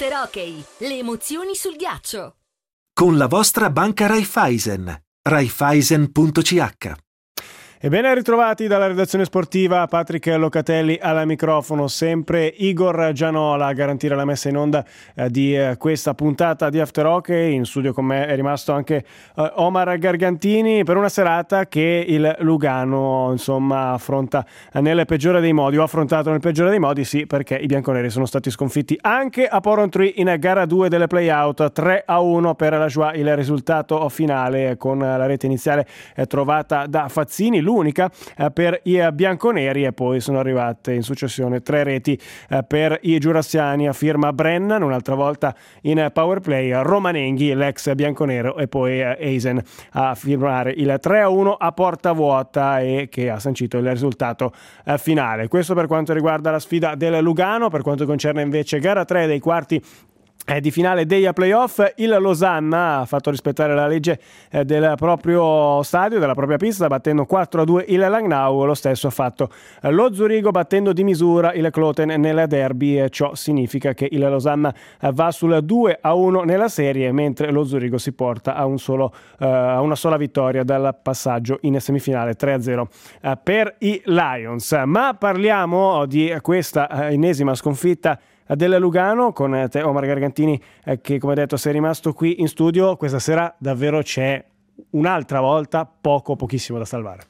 After Hockey, le emozioni sul ghiaccio. Con la vostra banca Raiffeisen. Raiffeisen.ch. E ben ritrovati dalla redazione sportiva, Patrick Locatelli al microfono, sempre Igor Gianola a garantire la messa in onda di questa puntata di After Hockey. In studio con me è rimasto anche Omar Gargantini per una serata che il Lugano affronta nel peggiore dei modi, o affrontato nel peggiore dei modi, sì, perché i bianconeri sono stati sconfitti anche a Porrentruy in gara 2 delle play-out, 3-1 per la Joie il risultato finale, con la rete iniziale trovata da Fazzini, l'unica per i bianconeri, e poi sono arrivate in successione 3 reti per i giurassiani a firma Brennan, un'altra volta in power play Romanenghi, l'ex bianconero, e poi Eisen a firmare il 3-1 a porta vuota e che ha sancito il risultato finale. Questo per quanto riguarda la sfida del Lugano. Per quanto concerne invece gara 3 dei quarti di finale dei playoff, il Losanna ha fatto rispettare la legge del proprio stadio, della propria pista, battendo 4-2 il Langnau. Lo stesso ha fatto lo Zurigo, battendo di misura il Kloten nel derby, e ciò significa che il Losanna va sul 2-1 nella serie, mentre lo Zurigo si porta a una sola vittoria dal passaggio in semifinale 3-0 per i Lions. Ma parliamo di questa ennesima sconfitta del Lugano con te, Omar Gargantini, che come detto sei rimasto qui in studio. Questa sera davvero c'è un'altra volta pochissimo da salvare.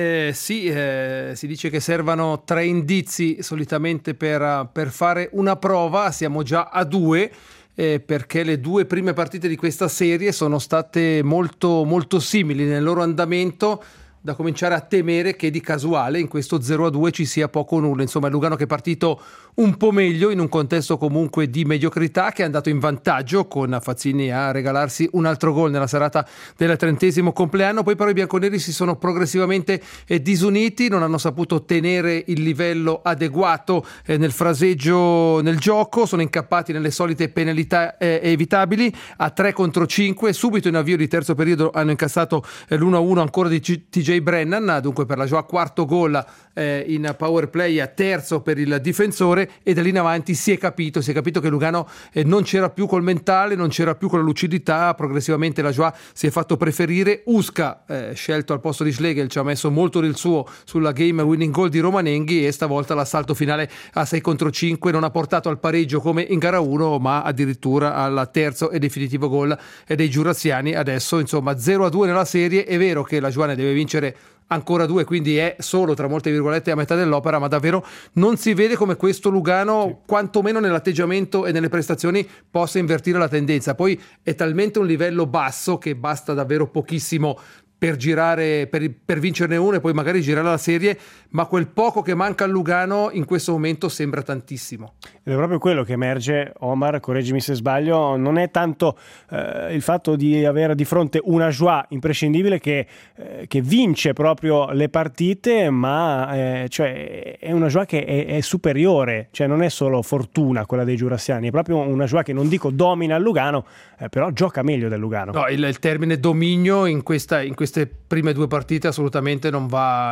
Si dice che servano 3 indizi solitamente per fare una prova. Siamo già a 2, perché le 2 prime partite di questa serie sono state molto, molto simili nel loro andamento, da cominciare a temere che di casuale in questo 0-2 ci sia poco o nulla. Insomma, il Lugano che è partito un po' meglio in un contesto comunque di mediocrità, che è andato in vantaggio con Fazzini a regalarsi un altro gol nella serata del 30° compleanno. Poi però i bianconeri si sono progressivamente disuniti, non hanno saputo tenere il livello adeguato nel fraseggio nel gioco, sono incappati nelle solite penalità evitabili a 3 contro 5. Subito in avvio di terzo periodo hanno incassato l'1-1 ancora di TJ Brennan, dunque per la Joie 4º gol in power play, a terzo per il difensore, e da lì in avanti si è capito che Lugano non c'era più col mentale, non c'era più con la lucidità. Progressivamente la Joie si è fatto preferire. Uska, scelto al posto di Schlegel, ci ha messo molto del suo sulla game winning goal di Romanenghi, e stavolta l'assalto finale a 6 contro 5 non ha portato al pareggio come in gara 1, ma addirittura al terzo e definitivo gol dei giurassiani. Adesso 0-2 nella serie. È vero che la Joie ne deve vincere ancora 2, quindi è solo tra molte virgolette a metà dell'opera, ma davvero non si vede come questo Lugano, quantomeno nell'atteggiamento e nelle prestazioni, possa invertire la tendenza. Poi è talmente un livello basso che basta davvero pochissimo per girare, per vincerne uno e poi magari girare la serie, ma quel poco che manca al Lugano in questo momento sembra tantissimo. Ed è proprio quello che emerge, Omar, correggimi se sbaglio, non è tanto il fatto di avere di fronte una Joie imprescindibile che vince proprio le partite, ma cioè è una Joie che è superiore, cioè non è solo fortuna quella dei giurassiani, è proprio una Joie che, non dico domina il Lugano, però gioca meglio del Lugano. No, il termine dominio in queste prime 2 partite assolutamente non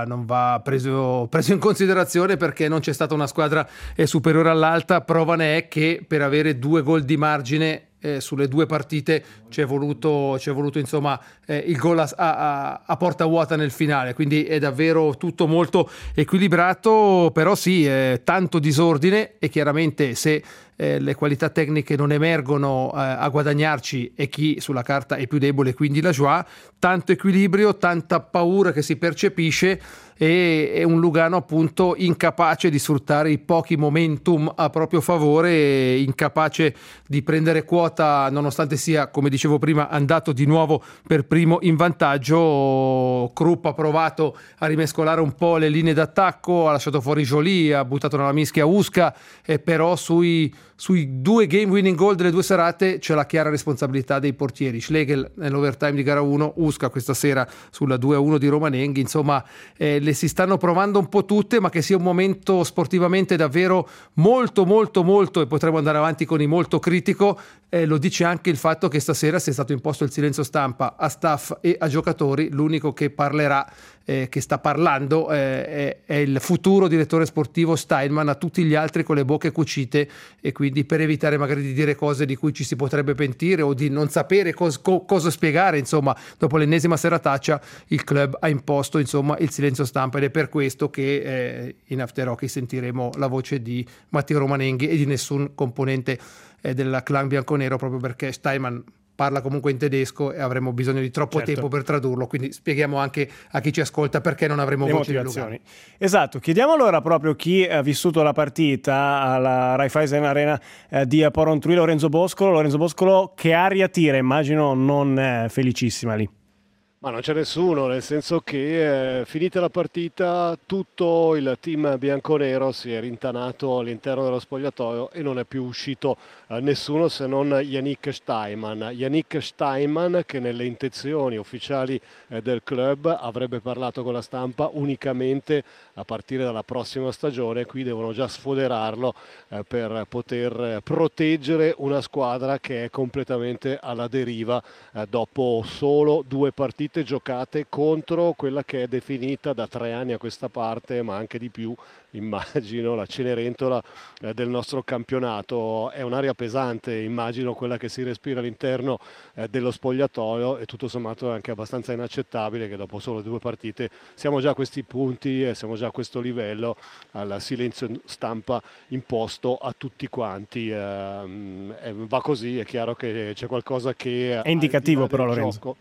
va preso in considerazione, perché non c'è stata una squadra superiore all'altra. Prova ne è che per avere 2 gol di margine sulle 2 partite c'è voluto il gol a porta vuota nel finale, quindi è davvero tutto molto equilibrato. Però sì, tanto disordine, e chiaramente se le qualità tecniche non emergono a guadagnarci e chi sulla carta è più debole, quindi la Joie. Tanto equilibrio, tanta paura che si percepisce, e un Lugano appunto incapace di sfruttare i pochi momentum a proprio favore, incapace di prendere quota, nonostante sia, come dicevo prima, andato di nuovo per primo in vantaggio. Krupp ha provato a rimescolare un po' le linee d'attacco, ha lasciato fuori Joly, ha buttato nella mischia Uska, però sui 2 game winning goal delle 2 serate c'è la chiara responsabilità dei portieri. Schlegel nell'overtime di gara 1, Uska questa sera sulla 2-1 di Romanenghi. Insomma, le si stanno provando un po' tutte, ma che sia un momento sportivamente davvero molto, e potremo andare avanti con i molto critico, lo dice anche il fatto che stasera sia stato imposto il silenzio stampa a staff e a giocatori. L'unico che parlerà che sta parlando è il futuro direttore sportivo Steinman, a tutti gli altri con le bocche cucite, e quindi per evitare magari di dire cose di cui ci si potrebbe pentire o di non sapere cosa spiegare, insomma, dopo l'ennesima serataccia il club ha imposto, insomma, il silenzio stampa, ed è per questo che in After Hockey sentiremo la voce di Matteo Romanenghi e di nessun componente del clan bianconero, proprio perché Steinman parla comunque in tedesco e avremo bisogno di troppo tempo per tradurlo, quindi spieghiamo anche a chi ci ascolta perché non avremo voci di Lugano. Esatto, chiediamo allora proprio chi ha vissuto la partita alla Raiffeisen Arena di Porrentruy, Lorenzo Boscolo, che aria tira? Immagino non felicissima lì. Ma non c'è nessuno, nel senso che finita la partita tutto il team bianconero si è rintanato all'interno dello spogliatoio e non è più uscito nessuno se non Yannick Steinman, che nelle intenzioni ufficiali del club avrebbe parlato con la stampa unicamente a partire dalla prossima stagione. Qui devono già sfoderarlo per poter proteggere una squadra che è completamente alla deriva dopo solo 2 partite giocate contro quella che è definita da 3 anni a questa parte, ma anche di più, immagino, la Cenerentola del nostro campionato. È un'aria pesante, immagino, quella che si respira all'interno dello spogliatoio, e tutto sommato è anche abbastanza inaccettabile che dopo solo 2 partite siamo già a questi punti e siamo già a questo livello, al silenzio stampa imposto a tutti quanti. Va così, è chiaro che c'è qualcosa che è indicativo, però, Lorenzo. Gioco.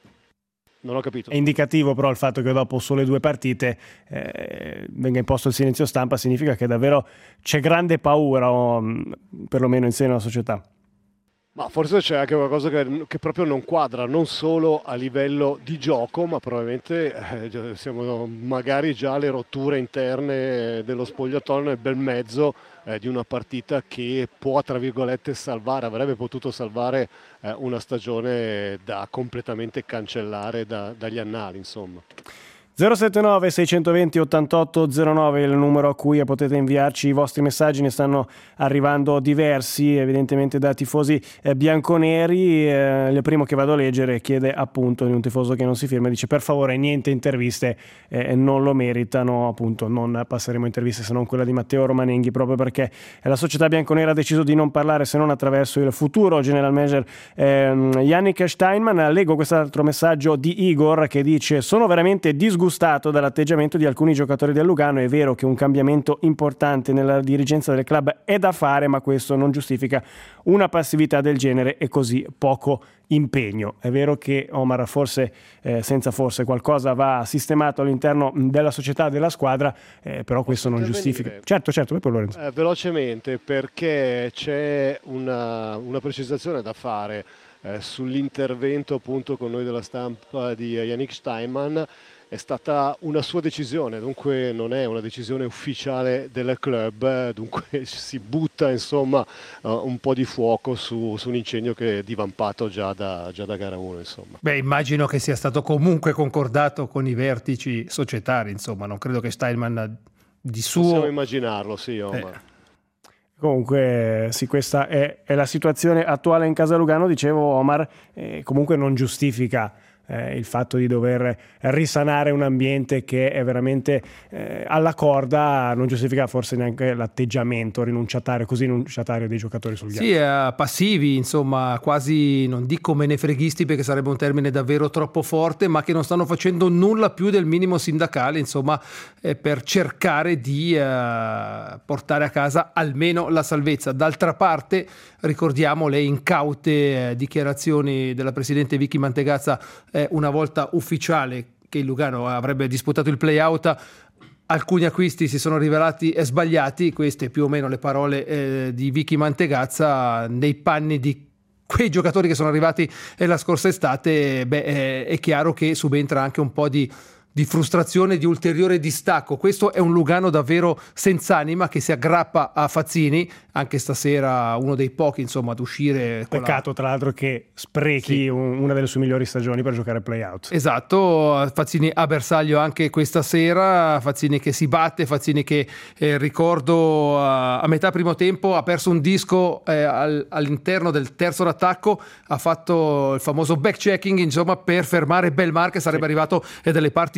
Non ho capito. È indicativo però il fatto che dopo sole 2 partite venga imposto il silenzio stampa, significa che davvero c'è grande paura, perlomeno in seno alla società. Ma forse c'è anche qualcosa che proprio non quadra, non solo a livello di gioco, ma probabilmente siamo magari già alle rotture interne dello spogliatoio, nel bel mezzo di una partita che può, tra virgolette, avrebbe potuto salvare una stagione da completamente cancellare dagli annali, insomma. 079 620 8809 è il numero a cui potete inviarci i vostri messaggi, ne stanno arrivando diversi, evidentemente da tifosi bianconeri. Il primo che vado a leggere chiede appunto di un tifoso che non si firma, dice: per favore niente interviste, non lo meritano, appunto non passeremo interviste se non quella di Matteo Romanenghi, proprio perché la società bianconera ha deciso di non parlare se non attraverso il futuro general manager Yannick Steinman. Leggo quest'altro messaggio di Igor che dice: sono veramente disgustato dall'atteggiamento di alcuni giocatori del Lugano. È vero che un cambiamento importante nella dirigenza del club è da fare, ma questo non giustifica una passività del genere e così poco impegno. È vero che, Omar, forse senza forse qualcosa va sistemato all'interno della società, della squadra, però questo non giustifica. Certo, poi Lorenzo. Velocemente, perché c'è una precisazione da fare sull'intervento appunto con noi della stampa di Yannick Steinman. È stata una sua decisione, dunque non è una decisione ufficiale del club, dunque si butta insomma un po' di fuoco su un incendio che è divampato già da gara 1, insomma. Beh, immagino che sia stato comunque concordato con i vertici societari, insomma, non credo che Steinman di suo... Possiamo immaginarlo, sì, Omar. Comunque sì, questa è la situazione attuale in casa Lugano, dicevo, Omar, comunque non giustifica il fatto di dover risanare un ambiente che è veramente alla corda, non giustifica forse neanche l'atteggiamento rinunciatario dei giocatori sul ghiaccio. Sì, passivi, insomma, quasi, non dico menefreghisti perché sarebbe un termine davvero troppo forte, ma che non stanno facendo nulla più del minimo sindacale, insomma, per cercare di portare a casa almeno la salvezza. D'altra parte ricordiamo le incaute dichiarazioni della presidente Vicky Mantegazza una volta ufficiale che il Lugano avrebbe disputato il play-out. Alcuni acquisti si sono rivelati sbagliati, queste più o meno le parole di Vicky Mantegazza nei panni di quei giocatori che sono arrivati la scorsa estate. È chiaro che subentra anche un po' di frustrazione, di ulteriore distacco. Questo è un Lugano davvero senza anima che si aggrappa a Fazzini, anche stasera uno dei pochi insomma ad uscire. Peccato tra l'altro che sprechi una delle sue migliori stagioni per giocare play-out. Esatto, Fazzini a bersaglio anche questa sera, Fazzini che si batte, Fazzini che ricordo a metà primo tempo ha perso un disco all'interno del terzo d'attacco, ha fatto il famoso back-checking insomma per fermare Belmar che sarebbe arrivato dalle parti di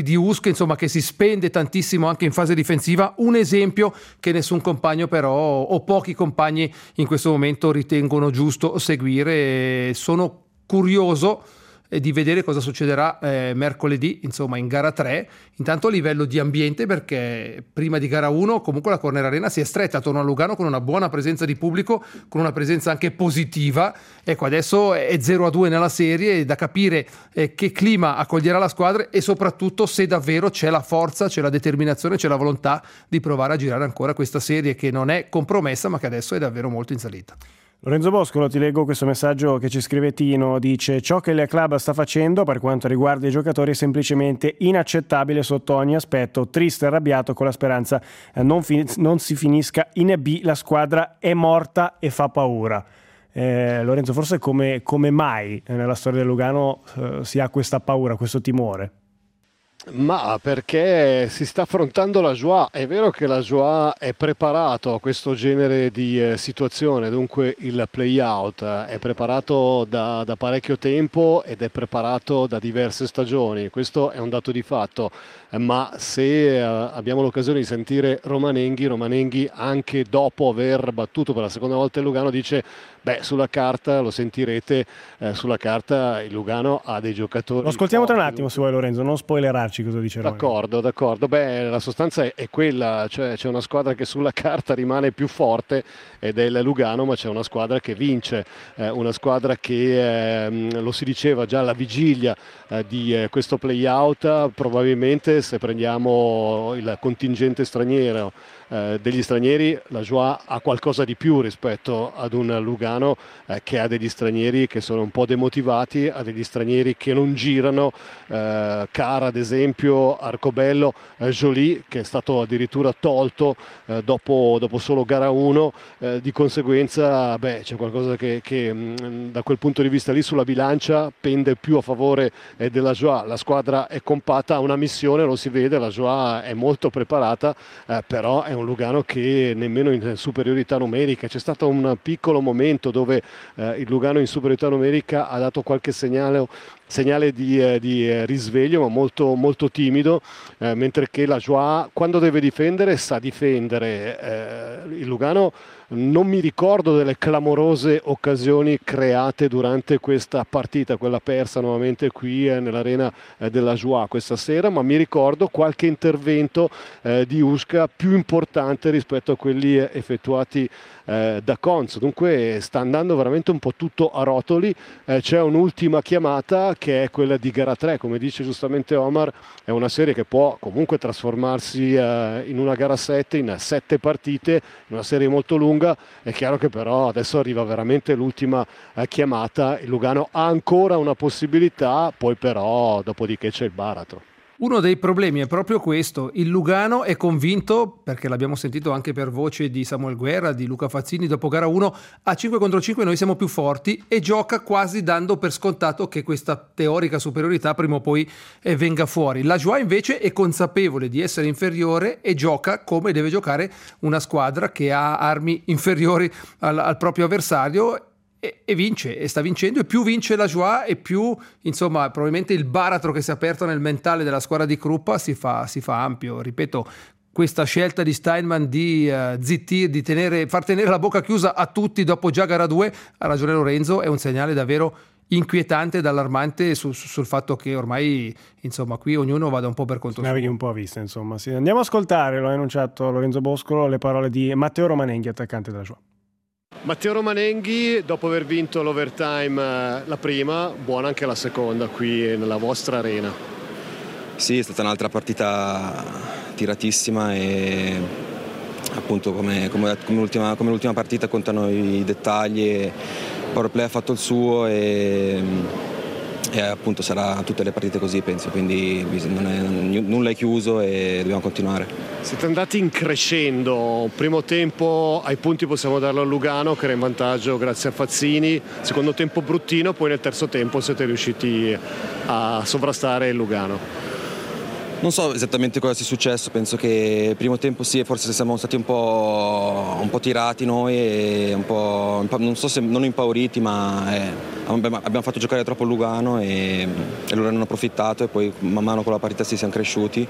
di Usk, insomma, che si spende tantissimo anche in fase difensiva, un esempio che nessun compagno però o pochi compagni in questo momento ritengono giusto seguire. Sono curioso di vedere cosa succederà mercoledì, insomma, in gara 3, intanto a livello di ambiente, perché prima di gara 1 comunque la Corner Arena si è stretta attorno a Lugano con una buona presenza di pubblico, con una presenza anche positiva. Ecco, adesso è 0-2 nella serie, da capire che clima accoglierà la squadra e soprattutto se davvero c'è la forza, c'è la determinazione, c'è la volontà di provare a girare ancora questa serie che non è compromessa ma che adesso è davvero molto in salita. Lorenzo Boscolo, ti leggo questo messaggio che ci scrive Tino, dice: ciò che il club sta facendo per quanto riguarda i giocatori è semplicemente inaccettabile sotto ogni aspetto, triste e arrabbiato con la speranza non si finisca in B, la squadra è morta e fa paura. Lorenzo, forse come mai nella storia del Lugano si ha questa paura, questo timore? Ma perché si sta affrontando la Joie. È vero che la Joie è preparato a questo genere di situazione, dunque il play-out è preparato da parecchio tempo ed è preparato da diverse stagioni, questo è un dato di fatto. Ma se abbiamo l'occasione di sentire Romanenghi anche dopo aver battuto per la seconda volta il Lugano dice: beh, sulla carta, lo sentirete, sulla carta il Lugano ha dei giocatori. Lo ascoltiamo forti. tra un attimo se vuoi, Lorenzo, non spoilerarci cosa dice Romanenghi. D'accordo. Beh, la sostanza è quella, cioè c'è una squadra che sulla carta rimane più forte ed è il Lugano, ma c'è una squadra che vince, una squadra che lo si diceva già alla vigilia di questo play-out, probabilmente se prendiamo il contingente straniero degli stranieri, la Joie ha qualcosa di più rispetto ad un Lugano che ha degli stranieri che sono un po' demotivati, ha degli stranieri che non girano, Cara ad esempio, Arcobello, Joly che è stato addirittura tolto dopo solo gara 1, di conseguenza c'è qualcosa che da quel punto di vista lì sulla bilancia pende più a favore della Joie. La squadra è compatta, ha una missione, lo si vede, la Joie è molto preparata, però è un Lugano che nemmeno in superiorità numerica. C'è stato un piccolo momento dove il Lugano in superiorità numerica ha dato qualche segnale di risveglio, ma molto, molto timido, mentre che la Joie quando deve difendere sa difendere. Il Lugano non mi ricordo delle clamorose occasioni create durante questa partita, quella persa nuovamente qui nell'arena della Joie questa sera, ma mi ricordo qualche intervento di Usca più importante rispetto a quelli effettuati da Conz. Dunque sta andando veramente un po' tutto a rotoli. C'è un'ultima chiamata che è quella di gara 3, come dice giustamente Omar, è una serie che può comunque trasformarsi in una gara 7, in 7 partite, in una serie molto lunga. È chiaro che però adesso arriva veramente l'ultima chiamata, il Lugano ha ancora una possibilità, poi però dopodiché c'è il baratro. Uno dei problemi è proprio questo: il Lugano è convinto, perché l'abbiamo sentito anche per voce di Samuel Guerra, di Luca Fazzini dopo gara 1, a 5 contro 5 noi siamo più forti, e gioca quasi dando per scontato che questa teorica superiorità prima o poi venga fuori. La Joie invece è consapevole di essere inferiore e gioca come deve giocare una squadra che ha armi inferiori al proprio avversario, e vince, e sta vincendo, e più vince la Joie e più, insomma, probabilmente il baratro che si è aperto nel mentale della squadra di Kruppa si fa ampio. Ripeto, questa scelta di Steinman di zittire, di far tenere la bocca chiusa a tutti dopo già gara 2, ha ragione Lorenzo, è un segnale davvero inquietante ed allarmante sul fatto che ormai, insomma, qui ognuno vada un po' per conto suo. Navighi un po' a vista, insomma. Sì. Andiamo a ascoltare, l'ho annunciato Lorenzo Boscolo, le parole di Matteo Romanenghi, attaccante della Joie. Matteo Romanenghi, dopo aver vinto l'overtime la prima, buona anche la seconda qui nella vostra arena. Sì, è stata un'altra partita tiratissima e appunto come l'ultima partita contano i dettagli. Powerplay ha fatto il suo e appunto sarà tutte le partite così, penso, quindi nulla è chiuso e dobbiamo continuare. Siete andati in crescendo, primo tempo ai punti possiamo darlo al Lugano che era in vantaggio grazie a Fazzini, secondo tempo bruttino, poi nel terzo tempo siete riusciti a sovrastare il Lugano. Non so esattamente cosa sia successo, penso che il primo tempo sì, forse siamo stati un po' tirati noi e un po' non so se non impauriti, ma abbiamo fatto giocare troppo il Lugano e loro hanno approfittato, e poi man mano con la partita si siamo cresciuti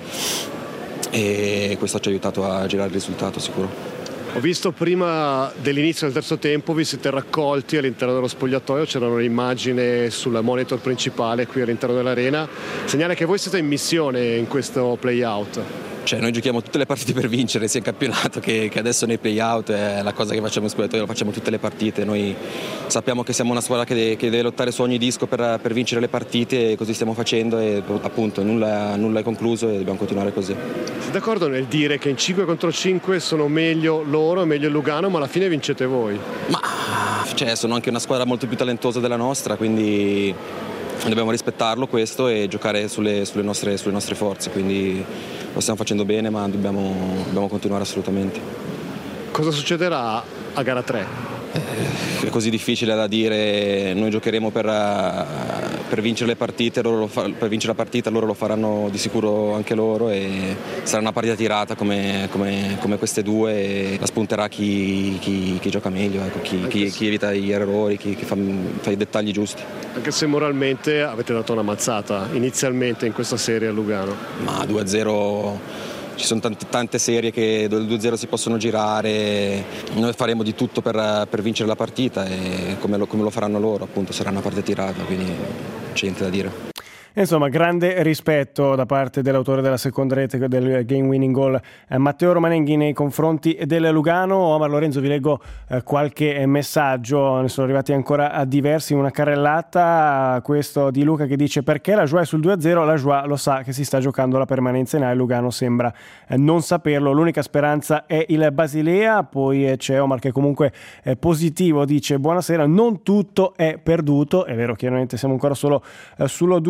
e questo ci ha aiutato a girare il risultato sicuro. Ho visto prima dell'inizio del terzo tempo vi siete raccolti all'interno dello spogliatoio, c'erano le immagini sul monitor principale qui all'interno dell'arena, segnale che voi siete in missione in questo play-out. Cioè, noi giochiamo tutte le partite per vincere, sia in campionato che adesso nei play-out, è la cosa che facciamo in spogliatoio, lo facciamo tutte le partite. Noi sappiamo che siamo una squadra che deve lottare su ogni disco per vincere le partite, e così stiamo facendo, e appunto nulla è concluso e dobbiamo continuare così. Siete d'accordo nel dire che in 5 contro 5 sono meglio loro, meglio il Lugano, ma alla fine vincete voi? Ma sono anche una squadra molto più talentosa della nostra, quindi dobbiamo rispettarlo questo e giocare sulle nostre forze, quindi lo stiamo facendo bene, ma dobbiamo continuare assolutamente. Cosa succederà a gara 3? È così difficile da dire. Noi giocheremo per vincere le partite, per vincere la partita loro lo faranno di sicuro anche loro, e sarà una partita tirata come queste due, e la spunterà chi gioca meglio, ecco, chi evita gli errori, chi fa i dettagli giusti. Anche se moralmente avete dato una mazzata inizialmente in questa serie a Lugano. Ma 2-0, ci sono tante serie che 2-0 si possono girare, noi faremo di tutto per vincere la partita, e come lo faranno loro, appunto sarà una partita tirata, quindi c'è niente da dire. Insomma, grande rispetto da parte dell'autore della seconda rete del game winning goal, Matteo Romanenghi, nei confronti del Lugano. Omar Lorenzo, vi leggo qualche messaggio, ne sono arrivati ancora a diversi. Una carrellata, questo di Luca, che dice: perché la Joie sul 2-0, la Joie lo sa che si sta giocando la permanenza in A, il Lugano sembra non saperlo, l'unica speranza è il Basilea. Poi c'è Omar che comunque è positivo, dice: buonasera, non tutto è perduto. È vero, chiaramente siamo ancora solo sul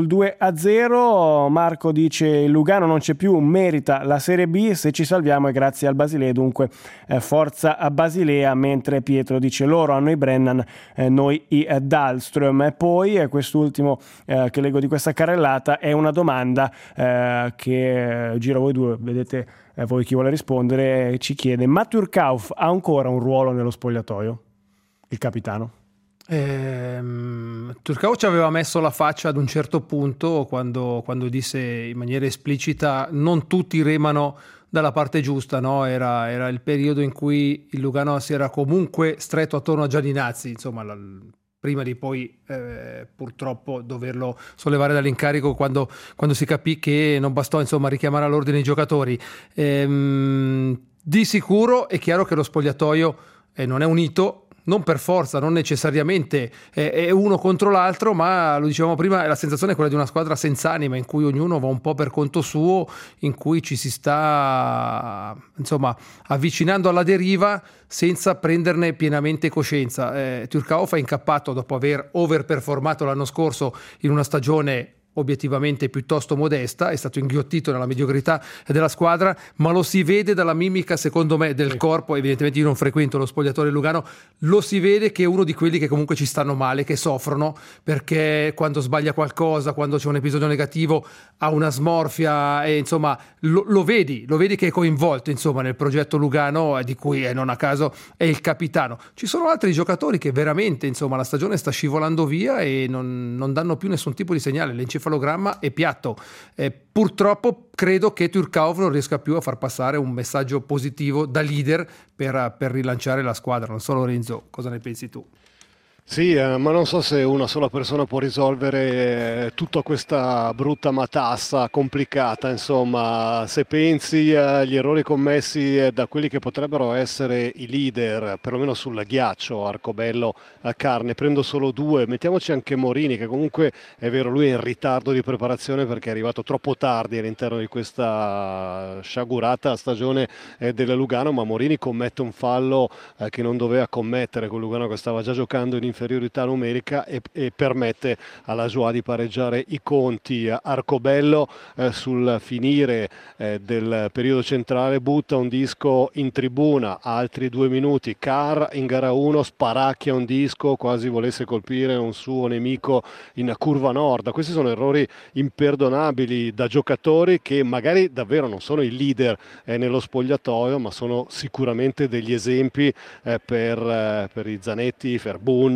2-0. Marco dice: il Lugano non c'è più, merita la Serie B, se ci salviamo è grazie al Basilea, dunque forza a Basilea. Mentre Pietro dice: loro hanno i Brennan, noi i Dahlström. E poi quest'ultimo che leggo di questa carrellata è una domanda che giro a voi due, vedete voi chi vuole rispondere. Ci chiede: ma Turcauf ha ancora un ruolo nello spogliatoio, il capitano? Turcauf ci aveva messo la faccia ad un certo punto quando disse in maniera esplicita: non tutti remano dalla parte giusta, no? Era il periodo in cui il Lugano si era comunque stretto attorno a Gianninazzi, insomma, prima di poi purtroppo doverlo sollevare dall'incarico quando si capì che non bastò, insomma, richiamare all'ordine i giocatori. Di sicuro è chiaro che lo spogliatoio non è unito, non per forza, non necessariamente è uno contro l'altro, ma lo dicevamo prima, la sensazione è quella di una squadra senza anima, in cui ognuno va un po' per conto suo, in cui ci si sta, insomma, avvicinando alla deriva senza prenderne pienamente coscienza. Turcauf è incappato dopo aver overperformato l'anno scorso in una stagione obiettivamente piuttosto modesta, è stato inghiottito nella mediocrità della squadra, ma lo si vede dalla mimica, secondo me, del corpo. Evidentemente io non frequento lo spogliatoio Lugano, lo si vede che è uno di quelli che comunque ci stanno male, che soffrono, perché quando sbaglia qualcosa, quando c'è un episodio negativo, ha una smorfia, e insomma lo vedi che è coinvolto, insomma, nel progetto Lugano, di cui non a caso è il capitano. Ci sono altri giocatori che veramente, insomma, la stagione sta scivolando via e non danno più nessun tipo di segnale. L'encefalogramma è piatto. Purtroppo credo che Turcauf non riesca più a far passare un messaggio positivo da leader per rilanciare la squadra. Non so, Lorenzo, cosa ne pensi tu? Sì, ma non so se una sola persona può risolvere tutta questa brutta matassa complicata, insomma. Se pensi agli errori commessi da quelli che potrebbero essere i leader, perlomeno sul ghiaccio, Arcobello, Carne, prendo solo due, mettiamoci anche Morini, che comunque è vero, lui è in ritardo di preparazione perché è arrivato troppo tardi all'interno di questa sciagurata stagione del Lugano, ma Morini commette un fallo che non doveva commettere con Lugano, che stava già giocando in inferiorità numerica, e permette alla Joie di pareggiare i conti. Arcobello sul finire del periodo centrale butta un disco in tribuna, altri 2 minuti. Carr in gara 1 sparacchia un disco, quasi volesse colpire un suo nemico in curva nord. Questi sono errori imperdonabili da giocatori che magari davvero non sono i leader nello spogliatoio, ma sono sicuramente degli esempi per i Zanetti, Ferbun,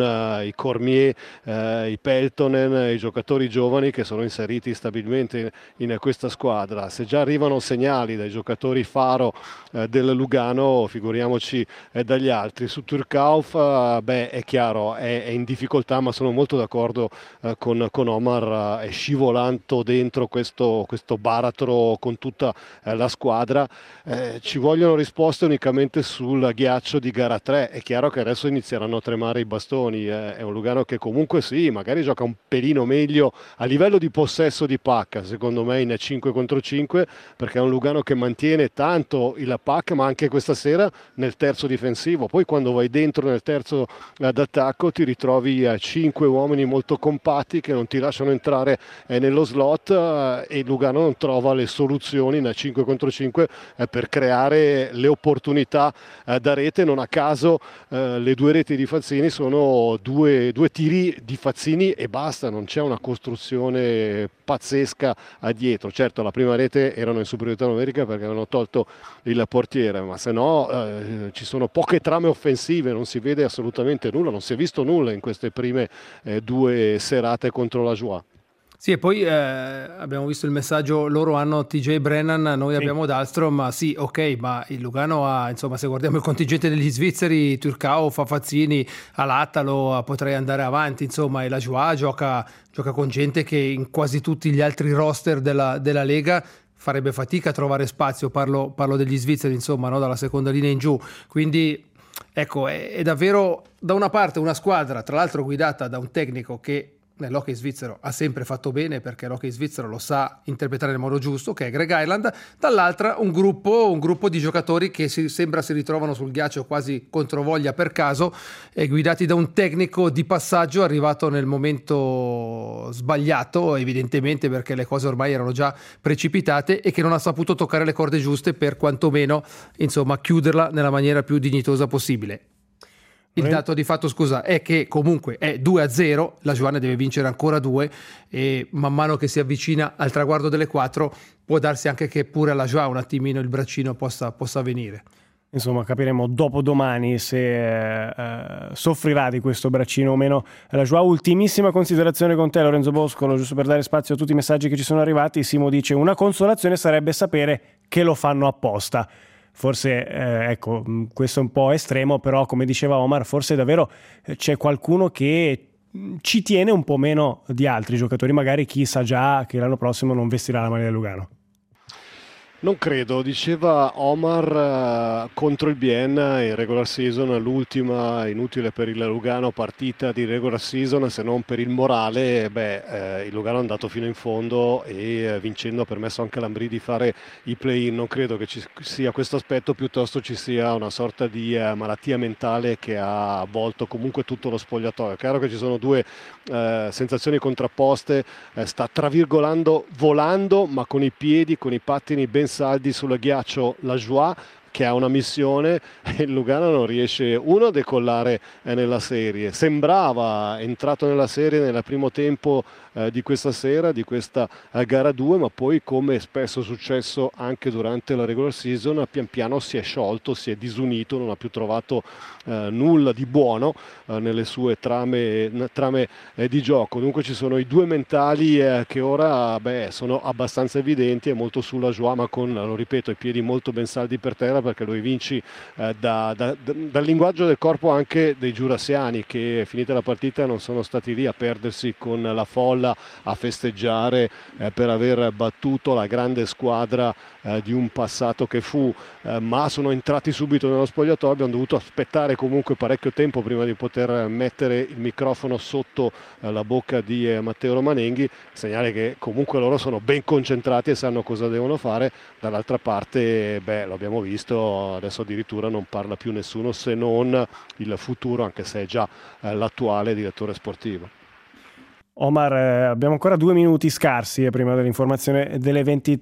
i Cormier, i Peltonen, i giocatori giovani che sono inseriti stabilmente in questa squadra. Se già arrivano segnali dai giocatori faro del Lugano, figuriamoci dagli altri. Su Turcauf è chiaro, è in difficoltà, ma sono molto d'accordo con Omar, è scivolato dentro questo baratro con tutta la squadra. Ci vogliono risposte unicamente sul ghiaccio di gara 3. È chiaro che adesso inizieranno a tremare i bastoni, è un Lugano che comunque sì, magari gioca un pelino meglio a livello di possesso di pacca, secondo me in 5 contro 5, perché è un Lugano che mantiene tanto il pack, ma anche questa sera nel terzo difensivo. Poi quando vai dentro nel terzo d'attacco ti ritrovi 5 uomini molto compatti che non ti lasciano entrare nello slot, e Lugano non trova le soluzioni nel 5 contro 5 per creare le opportunità da rete. Non a caso le 2 reti di Fazzini sono due tiri di Fazzini e basta, non c'è una costruzione pazzesca dietro. Certo, la prima rete erano in superiorità numerica perché avevano tolto il portiere, ma se no ci sono poche trame offensive, non si vede assolutamente nulla, non si è visto nulla in queste prime 2 serate contro la Joie. Sì, e poi abbiamo visto il messaggio, loro hanno TJ Brennan, noi abbiamo Dahlstrom, ma sì, ok, ma il Lugano ha, insomma, se guardiamo il contingente degli svizzeri, Turcao, Fazzini, Alattalo, potrei andare avanti, insomma, e la Joie gioca con gente che in quasi tutti gli altri roster della Lega farebbe fatica a trovare spazio, parlo degli svizzeri, insomma, no? Dalla seconda linea in giù, quindi ecco, è davvero da una parte una squadra, tra l'altro guidata da un tecnico che nell'hockey svizzero ha sempre fatto bene, perché l'hockey svizzero lo sa interpretare nel modo giusto, che è Greg Hyland, dall'altra un gruppo di giocatori che sembra si ritrovano sul ghiaccio quasi controvoglia per caso, guidati da un tecnico di passaggio arrivato nel momento sbagliato, evidentemente, perché le cose ormai erano già precipitate, e che non ha saputo toccare le corde giuste per quantomeno, insomma, chiuderla nella maniera più dignitosa possibile. Il dato di fatto, scusa, è che comunque è 2-0, la Joie deve vincere ancora 2, e man mano che si avvicina al traguardo delle 4 può darsi anche che pure alla Joie un attimino il braccino possa venire. Insomma, capiremo dopodomani se soffrirà di questo braccino o meno la Joie. Ultimissima considerazione con te, Lorenzo Boscolo, giusto per dare spazio a tutti i messaggi che ci sono arrivati. Simo dice: una consolazione sarebbe sapere che lo fanno apposta. Forse, ecco, questo è un po' estremo, però come diceva Omar, forse davvero c'è qualcuno che ci tiene un po' meno di altri giocatori, magari chi sa già che l'anno prossimo non vestirà la maglia del Lugano. Non credo, diceva Omar contro il Bienne in regular season, l'ultima inutile per il Lugano partita di regular season, se non per il morale. Il Lugano è andato fino in fondo e vincendo ha permesso anche all'Ambri di fare i play-in. Non credo che ci sia questo aspetto, piuttosto ci sia una sorta di malattia mentale che ha avvolto comunque tutto lo spogliatoio. È chiaro che ci sono 2 sensazioni contrapposte, sta travirgolando volando, ma con i piedi, con i pattini ben saldi sul ghiaccio la Joie, che ha una missione, e il Lugano non riesce a decollare nella serie. Sembrava entrato nella serie nel primo tempo di questa sera, di questa gara 2, ma poi, come spesso è successo anche durante la regular season, pian piano si è sciolto, si è disunito, non ha più trovato nulla di buono nelle sue trame di gioco. Dunque ci sono i 2 mentali che ora sono abbastanza evidenti, e molto sulla Joie, ma con, lo ripeto, i piedi molto ben saldi per terra, perché lo evinci dal linguaggio del corpo anche dei giurassiani, che finita la partita non sono stati lì a perdersi con la folla a festeggiare per aver battuto la grande squadra di un passato che fu, ma sono entrati subito nello spogliatoio. Abbiamo dovuto aspettare comunque parecchio tempo prima di poter mettere il microfono sotto la bocca di Matteo Romanenghi, segnale che comunque loro sono ben concentrati e sanno cosa devono fare. Dall'altra parte, lo abbiamo visto, adesso addirittura non parla più nessuno se non il futuro, anche se è già l'attuale direttore sportivo. Omar, abbiamo ancora 2 minuti scarsi prima dell'informazione delle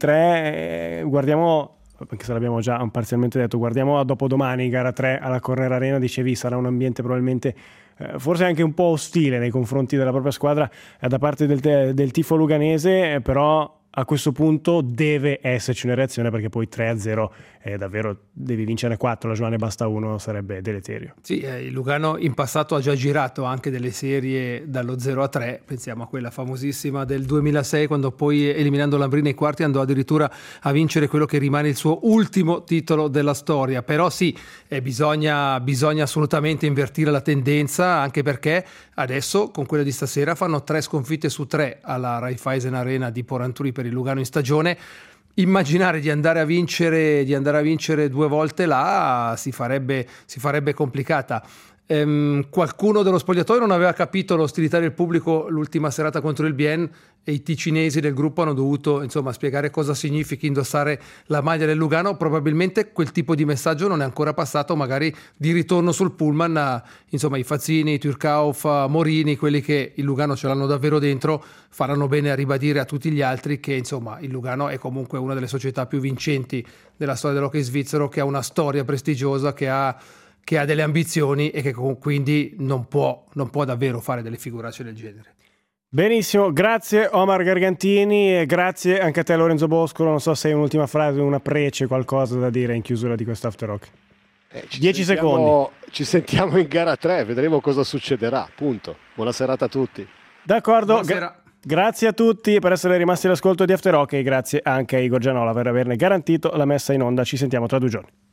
23. Guardiamo, anche se l'abbiamo già parzialmente detto, guardiamo a dopodomani, gara 3 alla Corner Arena. Dicevi, sarà un ambiente probabilmente forse anche un po' ostile nei confronti della propria squadra da parte del tifo luganese, però a questo punto deve esserci una reazione, perché poi 3-0 davvero devi vincere 4, la Giovane basta 1, sarebbe deleterio. Sì, il Lugano in passato ha già girato anche delle serie dallo 0-3, pensiamo a quella famosissima del 2006, quando poi eliminando Lambrina ai quarti andò addirittura a vincere quello che rimane il suo ultimo titolo della storia. Però sì, bisogna assolutamente invertire la tendenza, anche perché adesso con quella di stasera fanno 3 sconfitte su 3 alla Raiffeisen Arena di Porranturi per il Lugano in stagione. Immaginare di andare a vincere 2 volte là si farebbe complicata. Qualcuno dello spogliatoio non aveva capito l'ostilità del pubblico l'ultima serata contro il Bien, e i ticinesi del gruppo hanno dovuto spiegare cosa significhi indossare la maglia del Lugano. Probabilmente quel tipo di messaggio non è ancora passato, magari di ritorno sul pullman i Fazzini, Turcauf, Morini, quelli che il Lugano ce l'hanno davvero dentro, faranno bene a ribadire a tutti gli altri che il Lugano è comunque una delle società più vincenti della storia dell'hockey svizzero, che ha una storia prestigiosa, che ha delle ambizioni e che quindi non può davvero fare delle figuracce del genere. Benissimo, grazie Omar Gargantini e grazie anche a te Lorenzo Boscolo. Non so se hai un'ultima frase, una prece, qualcosa da dire in chiusura di questo After Rock. 10 secondi. Ci sentiamo in gara 3, vedremo cosa succederà, punto. Buona serata a tutti. D'accordo, grazie a tutti per essere rimasti all'ascolto di After Rock e grazie anche a Igor Gianola per averne garantito la messa in onda. Ci sentiamo tra 2 giorni.